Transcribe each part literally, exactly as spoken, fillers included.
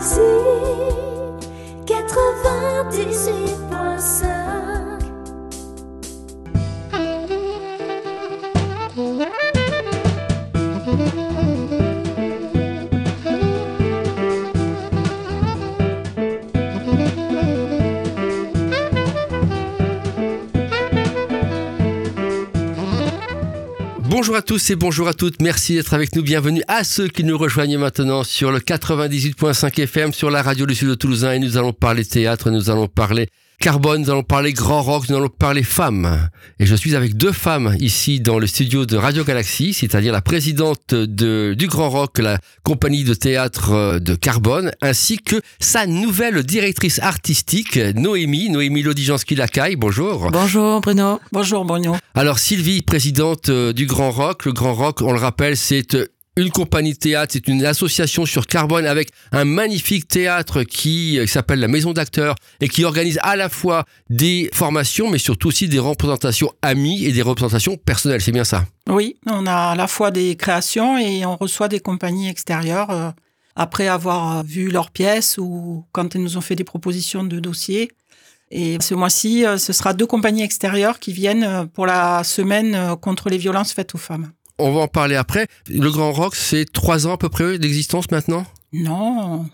Galaxy quatre-vingt-dix-huit point cinq. Bonjour à tous et bonjour à toutes, merci d'être avec nous, bienvenue à ceux qui nous rejoignent maintenant sur le quatre-vingt-dix-huit point cinq F M, sur la radio du Sud Toulousain, et nous allons parler théâtre, nous allons parler carbone, nous allons parler grand rock, nous allons parler femmes. Et je suis avec deux femmes ici dans le studio de Radio Galaxy, c'est-à-dire la présidente de, du Grand Rock, la compagnie de théâtre de Carbone, ainsi que sa nouvelle directrice artistique, Noémie, Noémie Lodijanski-Lacaille. Bonjour. Bonjour Bruno. Bonjour Bruno. Alors Sylvie, présidente du Grand Rock. Le Grand Rock, on le rappelle, c'est une compagnie de théâtre, c'est une association sur Carbone avec un magnifique théâtre qui s'appelle la Maison d'Acteurs et qui organise à la fois des formations mais surtout aussi des représentations amies et des représentations personnelles, c'est bien ça? Oui, on a à la fois des créations et on reçoit des compagnies extérieures euh, après avoir vu leurs pièces ou quand elles nous ont fait des propositions de dossiers. Et ce mois-ci, euh, ce sera deux compagnies extérieures qui viennent pour la semaine contre les violences faites aux femmes. On va en parler après. Le Grand Rock, c'est trois ans à peu près d'existence maintenant? Non.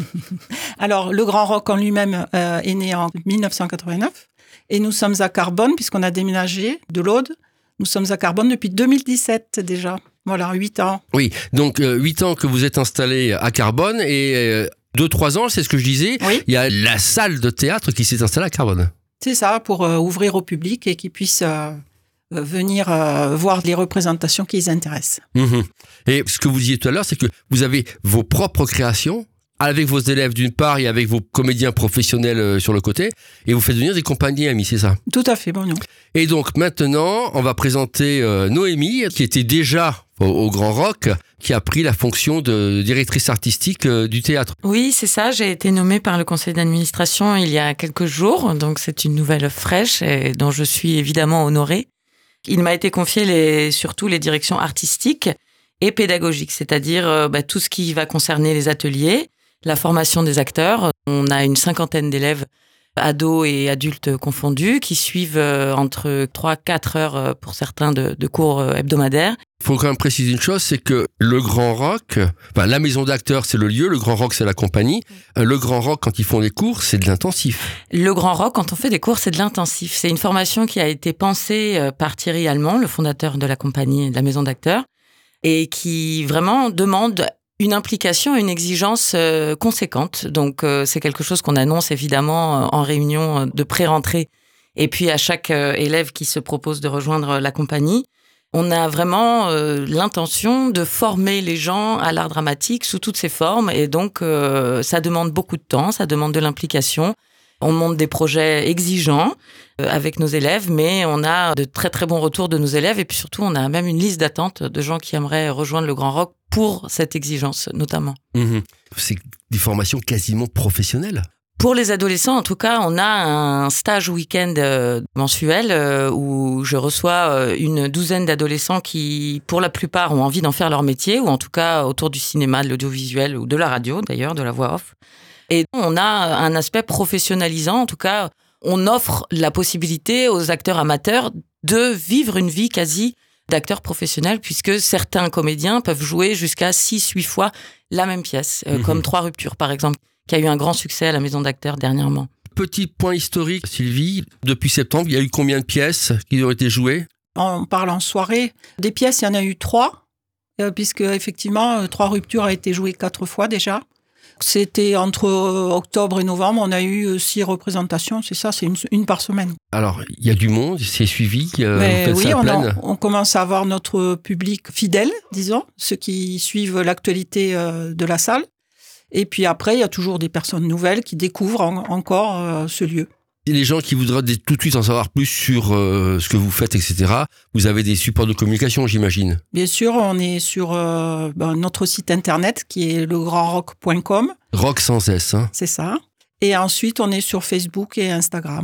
Alors, le Grand Rock en lui-même euh, est né en dix-neuf cent quatre-vingt-neuf et nous sommes à Carbone puisqu'on a déménagé de l'Aude. Nous sommes à Carbone depuis deux mille dix-sept déjà. Voilà, huit ans. Oui, donc euh, huit ans que vous êtes installé à Carbone et euh, deux, trois ans, c'est ce que je disais. Oui. Il y a la salle de théâtre qui s'est installée à Carbone. C'est ça, pour euh, ouvrir au public et qu'ils puissent euh, venir euh, voir les représentations qui les intéressent. Mmh. Et ce que vous disiez tout à l'heure, c'est que vous avez vos propres créations avec vos élèves d'une part et avec vos comédiens professionnels euh, sur le côté, et vous faites venir des compagnies amies, c'est ça? Tout à fait, bon non. Et donc maintenant, on va présenter euh, Noémie, qui était déjà au, au Grand Rock, qui a pris la fonction de directrice artistique euh, du théâtre. Oui, c'est ça. J'ai été nommée par le conseil d'administration il y a quelques jours. Donc, c'est une nouvelle fraîche et dont je suis évidemment honorée. Il m'a été confié les, surtout les directions artistiques et pédagogiques, c'est-à-dire euh, bah, tout ce qui va concerner les ateliers, la formation des acteurs. On a une cinquantaine d'élèves, ados et adultes confondus, qui suivent euh, entre trois à quatre heures pour certains de, de cours hebdomadaires. Il faut quand même préciser une chose, c'est que le Grand Rock, enfin, la maison d'acteurs, c'est le lieu, le Grand Rock, c'est la compagnie. Le Grand Rock, quand ils font des cours, c'est de l'intensif. Le Grand Rock, quand on fait des cours, c'est de l'intensif. C'est une formation qui a été pensée par Thierry Allemand, le fondateur de la compagnie et de la maison d'acteurs, et qui vraiment demande une implication, une exigence euh, conséquente. Donc, euh, c'est quelque chose qu'on annonce évidemment euh, en réunion de pré-rentrée et puis à chaque euh, élève qui se propose de rejoindre la compagnie. On a vraiment euh, l'intention de former les gens à l'art dramatique sous toutes ses formes et donc euh, ça demande beaucoup de temps, ça demande de l'implication. On monte des projets exigeants euh, avec nos élèves, mais on a de très très bons retours de nos élèves et puis surtout on a même une liste d'attente de gens qui aimeraient rejoindre le Grand Rock pour cette exigence notamment. Mmh. C'est des formations quasiment professionnelles. Pour les adolescents, en tout cas, on a un stage week-end euh, mensuel euh, où je reçois euh, une douzaine d'adolescents qui, pour la plupart, ont envie d'en faire leur métier, ou en tout cas autour du cinéma, de l'audiovisuel ou de la radio, d'ailleurs, de la voix off. Et on a un aspect professionnalisant, en tout cas, on offre la possibilité aux acteurs amateurs de vivre une vie quasi d'acteurs professionnels, puisque certains comédiens peuvent jouer jusqu'à six, huit fois la même pièce, euh, mmh. comme Trois Ruptures, par exemple, qui a eu un grand succès à la Maison d'Acteurs dernièrement. Petit point historique, Sylvie, depuis septembre, il y a eu combien de pièces qui ont été jouées? On parle en soirée. Des pièces, il y en a eu trois, euh, puisque effectivement, Trois Ruptures a été joué quatre fois déjà. C'était entre octobre et novembre, on a eu six représentations, c'est ça, c'est une, une par semaine. Alors, il y a du monde, c'est suivi, euh, Mais vous faites oui, ça à on, pleine. en, on commence à avoir notre public fidèle, disons, ceux qui suivent l'actualité euh, de la salle. Et puis après, il y a toujours des personnes nouvelles qui découvrent en, encore euh, ce lieu. Et les gens qui voudraient tout de suite en savoir plus sur euh, ce que vous faites, et cetera, vous avez des supports de communication, j'imagine? Bien sûr, on est sur euh, ben, notre site internet qui est le grand rock point com. Rock sans S, hein? C'est ça. Et ensuite, on est sur Facebook et Instagram.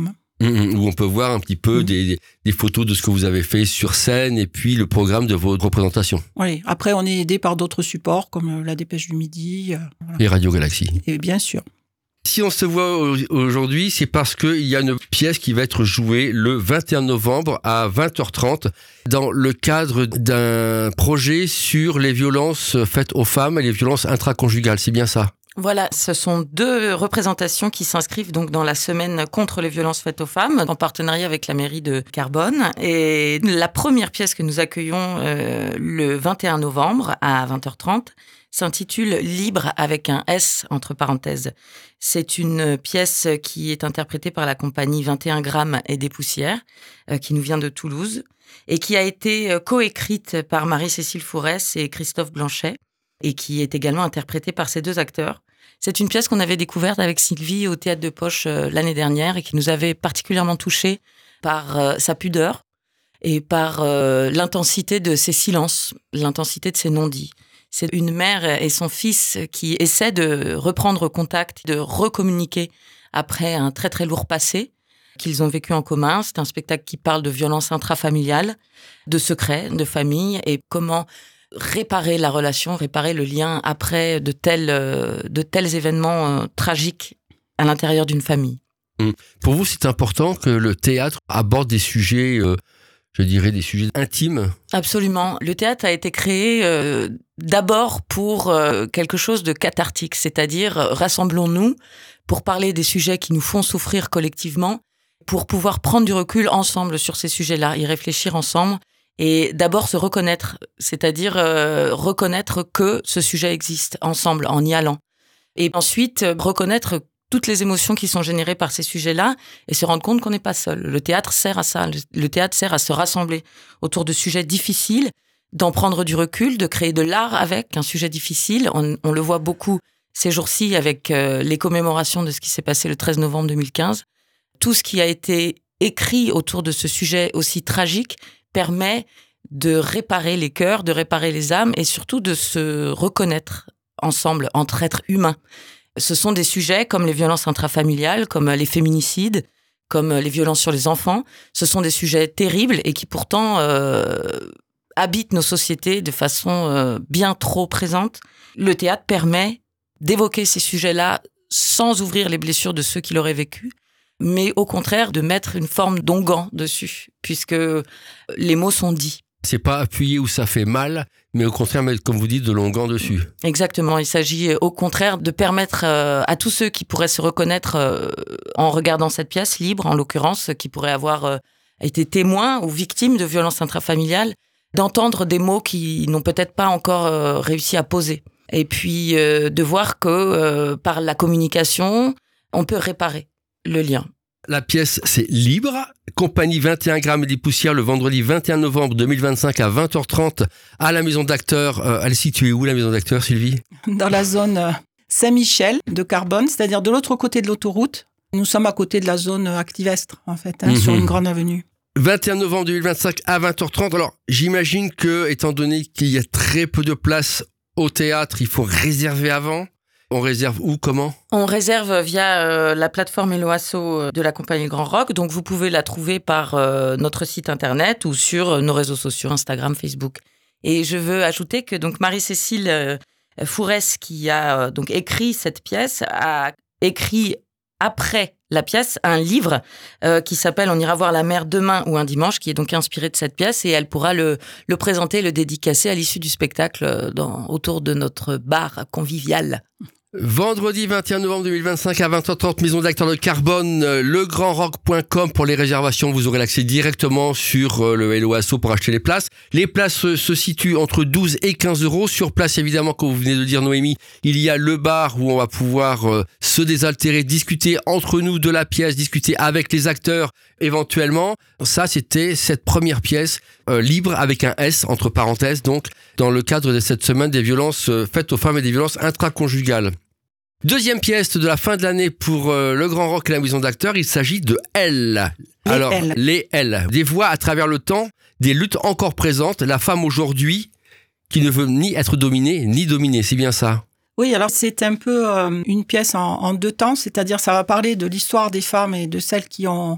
Mmh, où on peut voir un petit peu mmh. des, des photos de ce que vous avez fait sur scène et puis le programme de vos représentations. Oui, après on est aidé par d'autres supports comme la Dépêche du Midi. Euh, voilà. Et Radio Galaxie. Et bien sûr. Si on se voit aujourd'hui, c'est parce qu'il y a une pièce qui va être jouée le vingt et un novembre à vingt heures trente dans le cadre d'un projet sur les violences faites aux femmes et les violences intraconjugales. C'est bien ça ? Voilà, ce sont deux représentations qui s'inscrivent donc dans la semaine contre les violences faites aux femmes, en partenariat avec la mairie de Carbone. Et la première pièce que nous accueillons euh, le vingt et un novembre à vingt heures trente s'intitule « Libre » avec un S entre parenthèses. C'est une pièce qui est interprétée par la compagnie vingt et un grammes et des poussières, euh, qui nous vient de Toulouse, et qui a été coécrite par Marie-Cécile Fourès et Christophe Blanchet, et qui est également interprétée par ces deux acteurs. C'est une pièce qu'on avait découverte avec Sylvie au Théâtre de Poche euh, l'année dernière et qui nous avait particulièrement touchés par euh, sa pudeur et par euh, l'intensité de ses silences, l'intensité de ses non-dits. C'est une mère et son fils qui essaient de reprendre contact, de recommuniquer après un très très lourd passé qu'ils ont vécu en commun. C'est un spectacle qui parle de violence intrafamiliale, de secrets, de famille et comment réparer la relation, réparer le lien après de tels, de tels événements euh, tragiques à l'intérieur d'une famille. Pour vous, c'est important que le théâtre aborde des sujets, euh, je dirais, des sujets intimes ? Absolument. Le théâtre a été créé euh, d'abord pour euh, quelque chose de cathartique, c'est-à-dire euh, rassemblons-nous pour parler des sujets qui nous font souffrir collectivement, pour pouvoir prendre du recul ensemble sur ces sujets-là, y réfléchir ensemble. Et d'abord se reconnaître, c'est-à-dire euh, reconnaître que ce sujet existe ensemble, en y allant. Et ensuite, euh, reconnaître toutes les émotions qui sont générées par ces sujets-là et se rendre compte qu'on n'est pas seul. Le théâtre sert à ça. Le, le théâtre sert à se rassembler autour de sujets difficiles, d'en prendre du recul, de créer de l'art avec un sujet difficile. On, on le voit beaucoup ces jours-ci avec euh, les commémorations de ce qui s'est passé le treize novembre deux mille quinze. Tout ce qui a été écrit autour de ce sujet aussi tragique permet de réparer les cœurs, de réparer les âmes et surtout de se reconnaître ensemble entre êtres humains. Ce sont des sujets comme les violences intrafamiliales, comme les féminicides, comme les violences sur les enfants. Ce sont des sujets terribles et qui pourtant euh, habitent nos sociétés de façon euh, bien trop présente. Le théâtre permet d'évoquer ces sujets-là sans ouvrir les blessures de ceux qui l'auraient vécu, mais au contraire de mettre une forme d'onguent dessus, puisque les mots sont dits. C'est pas appuyer où ça fait mal, mais au contraire mettre, comme vous dites, de l'onguent dessus. Exactement, il s'agit au contraire de permettre euh, à tous ceux qui pourraient se reconnaître euh, en regardant cette pièce, Libre en l'occurrence, qui pourraient avoir euh, été témoins ou victimes de violences intrafamiliales, d'entendre des mots qu'ils n'ont peut-être pas encore euh, réussi à poser. Et puis euh, de voir que euh, par la communication, on peut réparer le lien. La pièce, c'est Libre, compagnie vingt et un grammes et des poussières, le vendredi vingt et un novembre deux mille vingt-cinq à vingt heures trente à la Maison d'Acteurs. Euh, elle est située où, la Maison d'Acteurs, Sylvie ? Dans la zone Saint-Michel de Carbone, c'est-à-dire de l'autre côté de l'autoroute. Nous sommes à côté de la zone Activestre, en fait, hein, mmh. sur une grande avenue. vingt et un novembre deux mille vingt-cinq à vingt heures trente. Alors, j'imagine que, étant donné qu'il y a très peu de place au théâtre, il faut réserver avant. On réserve où, comment ? On réserve via euh, la plateforme Helloasso de la compagnie Grand Rock. Donc, vous pouvez la trouver par euh, notre site internet ou sur nos réseaux sociaux, Instagram, Facebook. Et je veux ajouter que donc Marie-Cécile euh, Fourès, qui a euh, donc écrit cette pièce, a écrit après la pièce un livre euh, qui s'appelle « On ira voir la mer demain ou un dimanche », qui est donc inspiré de cette pièce, et elle pourra le, le présenter, le dédicacer à l'issue du spectacle dans, autour de notre bar convivial. Vendredi vingt et un novembre deux mille vingt-cinq à vingt heures trente, Maison d'Acteurs de Carbone, le grand rock point com pour les réservations. Vous aurez l'accès directement sur le Helloasso pour acheter les places. Les places se situent entre douze et quinze euros. Sur place, évidemment, comme vous venez de dire, Noémie, il y a le bar où on va pouvoir euh, se désaltérer, discuter entre nous de la pièce, discuter avec les acteurs éventuellement. Ça, c'était cette première pièce euh, Libre avec un S entre parenthèses, donc dans le cadre de cette semaine des violences euh, faites aux femmes et des violences intraconjugales. Deuxième pièce de la fin de l'année pour euh, le Grand Rock et la Maison d'Acteurs, il s'agit de Elle. Les Alors, L. les L. Des voix à travers le temps, des luttes encore présentes, la femme aujourd'hui qui ne veut ni être dominée ni dominée, c'est bien ça ? Oui, alors c'est un peu euh, une pièce en, en deux temps, c'est-à-dire ça va parler de l'histoire des femmes et de celles qui ont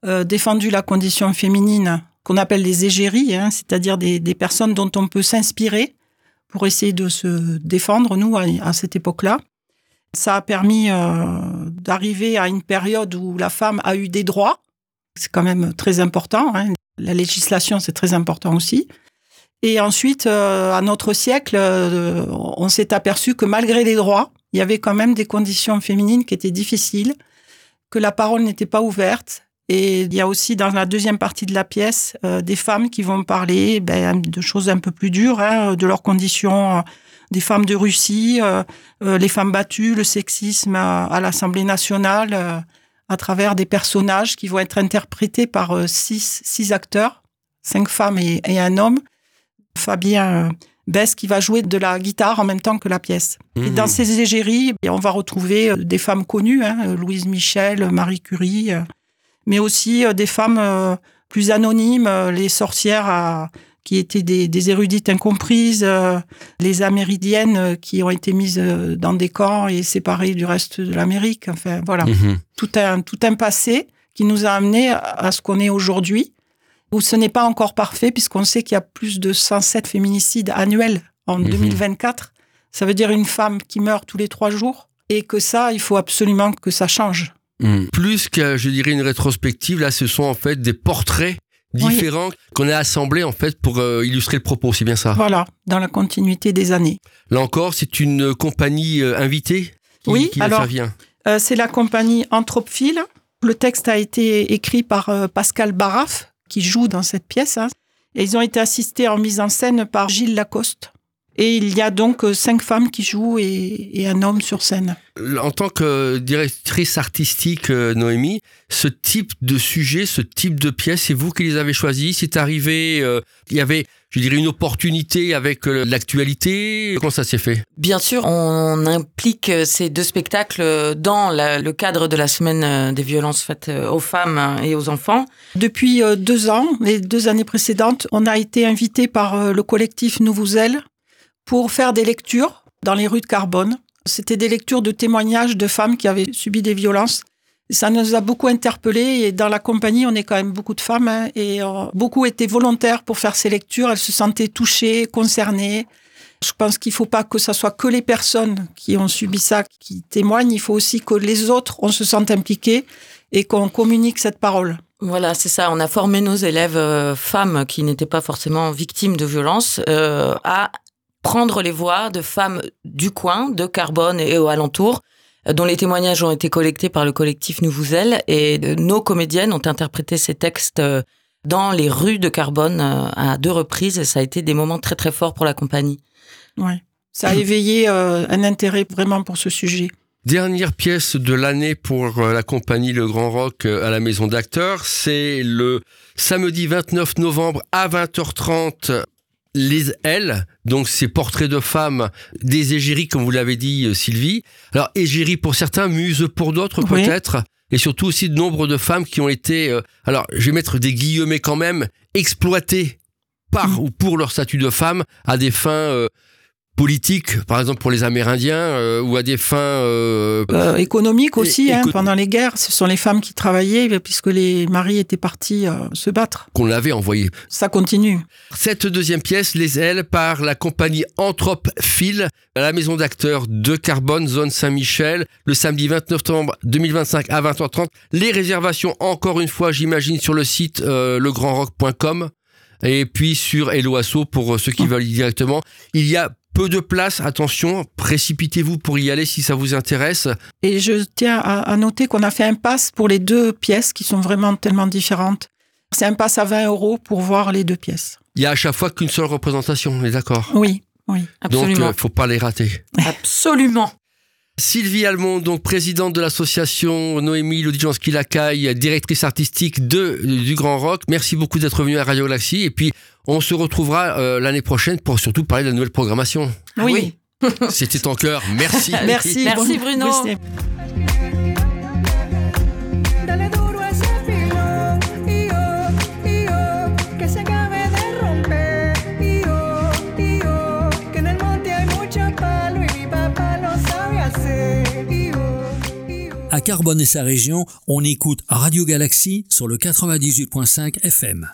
euh, défendu la condition féminine, qu'on appelle les égéries, hein, c'est-à-dire des, des personnes dont on peut s'inspirer pour essayer de se défendre, nous, à, à cette époque-là. Ça a permis euh, d'arriver à une période où la femme a eu des droits. C'est quand même très important. Hein. La législation, c'est très important aussi. Et ensuite, euh, à notre siècle, euh, on s'est aperçu que malgré les droits, il y avait quand même des conditions féminines qui étaient difficiles, que la parole n'était pas ouverte. Et il y a aussi dans la deuxième partie de la pièce euh, des femmes qui vont parler ben, de choses un peu plus dures, hein, de leurs conditions, euh, des femmes de Russie, euh, euh, les femmes battues, le sexisme à, à l'Assemblée nationale, euh, à travers des personnages qui vont être interprétés par euh, six, six acteurs, cinq femmes et, et un homme. Fabien Besse qui va jouer de la guitare en même temps que la pièce. Mmh. Et dans ces égéries, on va retrouver des femmes connues, hein, Louise Michel, Marie Curie, euh, mais aussi euh, des femmes euh, plus anonymes, euh, les sorcières à, qui étaient des, des érudites incomprises, euh, les Amérindiennes euh, qui ont été mises euh, dans des camps et séparées du reste de l'Amérique. Enfin, voilà. Mmh. Tout un, tout un passé qui nous a amenés à, à ce qu'on est aujourd'hui, où ce n'est pas encore parfait, puisqu'on sait qu'il y a plus de cent sept féminicides annuels en mmh. deux mille vingt-quatre. Ça veut dire une femme qui meurt tous les trois jours, et que ça, il faut absolument que ça change. Mmh. Plus que, je dirais, une rétrospective, là, ce sont en fait des portraits différents oui. qu'on a assemblés en fait pour euh, illustrer le propos, c'est bien ça? Voilà, dans la continuité des années. Là encore, c'est une compagnie euh, invitée qui, oui, qui alors, intervient. Euh, c'est la compagnie Anthropophile. Le texte a été écrit par euh, Pascal Baraf, qui joue dans cette pièce. Hein. Et ils ont été assistés en mise en scène par Gilles Lacoste. Et il y a donc cinq femmes qui jouent et, et un homme sur scène. En tant que directrice artistique, Noémie, ce type de sujet, ce type de pièce, c'est vous qui les avez choisis? C'est arrivé, euh, il y avait, je dirais, une opportunité avec euh, l'actualité? Comment ça s'est fait? Bien sûr, on implique ces deux spectacles dans la, le cadre de la semaine des violences faites aux femmes et aux enfants. Depuis euh, deux ans, les deux années précédentes, on a été invité par euh, le collectif Nouvouzelle pour faire des lectures dans les rues de Carbone. C'était des lectures de témoignages de femmes qui avaient subi des violences. Ça nous a beaucoup interpellés et dans la compagnie, on est quand même beaucoup de femmes hein, et euh, beaucoup étaient volontaires pour faire ces lectures. Elles se sentaient touchées, concernées. Je pense qu'il ne faut pas que ce soit que les personnes qui ont subi ça qui témoignent. Il faut aussi que les autres, on se sente impliqués et qu'on communique cette parole. Voilà, c'est ça. On a formé nos élèves euh, femmes qui n'étaient pas forcément victimes de violences euh, à prendre les voix de femmes du coin, de Carbone et aux alentours, dont les témoignages ont été collectés par le collectif Nouvouzelle. Et nos comédiennes ont interprété ces textes dans les rues de Carbone à deux reprises. Et ça a été des moments très très forts pour la compagnie. Oui, ça a éveillé euh, un intérêt vraiment pour ce sujet. Dernière pièce de l'année pour la compagnie Le Grand Rock à la Maison d'Acteurs, c'est le samedi vingt-neuf novembre à vingt heures trente. Les L, donc ces portraits de femmes, des égéries, comme vous l'avez dit, Sylvie. Alors, égérie pour certains, muse pour d'autres, oui. peut-être. Et surtout aussi de nombre de femmes qui ont été, euh, alors, je vais mettre des guillemets quand même, exploitées par mmh. ou pour leur statut de femme à des fins euh, politiques, par exemple pour les Amérindiens, euh, ou à des fins... Euh, euh, économiques aussi, éco- hein, pendant les guerres. Ce sont les femmes qui travaillaient, puisque les maris étaient partis euh, se battre. Qu'on l'avait envoyé. Ça continue. Cette deuxième pièce, Les Ailes, par la compagnie Anthropophile, à la Maison d'Acteurs de Carbone, zone Saint-Michel, le samedi vingt-neuf novembre deux mille vingt-cinq à vingt heures trente. Les réservations, encore une fois, j'imagine, sur le site euh, le grand rock point com et puis sur Hello Asso pour ceux qui veulent y directement. Il y a peu de place, attention, précipitez-vous pour y aller si ça vous intéresse. Et je tiens à, à noter qu'on a fait un pass pour les deux pièces qui sont vraiment tellement différentes. C'est un pass à vingt euros pour voir les deux pièces. Il y a à chaque fois qu'une seule représentation, on est d'accord? Oui, oui, absolument. Donc, il euh, ne faut pas les rater. Absolument. Sylvie Almond, donc présidente de l'association Noémie Lodijanski-Lacaille, directrice artistique de, du Grand Rock. Merci beaucoup d'être venue à Radio Galaxie. Et puis, on se retrouvera euh, l'année prochaine pour surtout parler de la nouvelle programmation. Oui. C'était en cœur. Merci. Merci. Merci Bruno. Merci. À Carbone et sa région, on écoute Radio Galaxie sur le quatre-vingt-dix-huit virgule cinq F M.